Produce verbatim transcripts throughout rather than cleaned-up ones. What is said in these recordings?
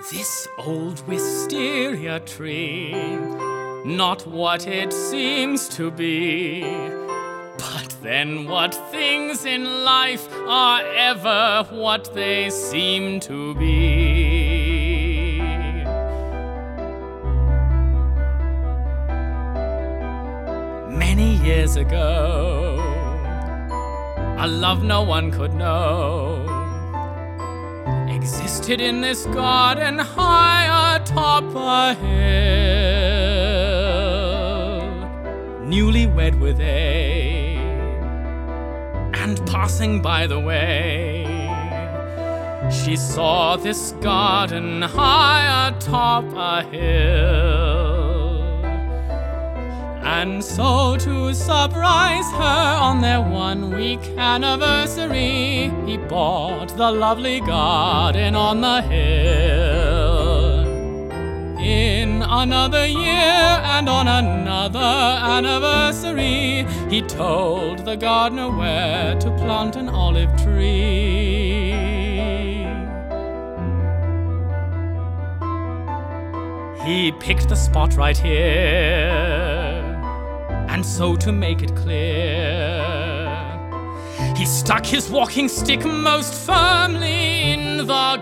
This old wisteria tree, not what it seems to be. But then what things in life are ever what they seem to be? Many years ago, a love no one could know existed in this garden high atop a hill. Newlywed were they, and passing by the way, she saw this garden high atop a hill. And so to surprise her on their one-week anniversary, he bought the lovely garden on the hill. In another year and on another anniversary, he told the gardener where to plant an olive tree. He picked the spot right here. And so to make it clear, he stuck his walking stick most firmly in the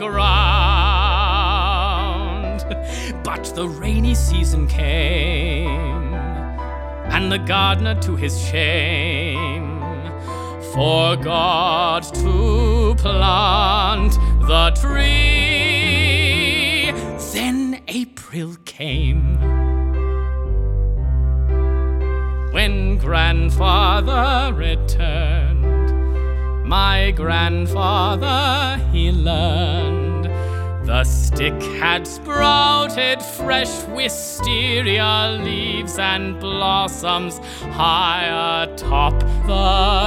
ground. But the rainy season came, and the gardener, to his shame, forgot to plant the tree. Then April came, when grandfather returned. My grandfather, he learned, the stick had sprouted fresh wisteria leaves and blossoms high atop the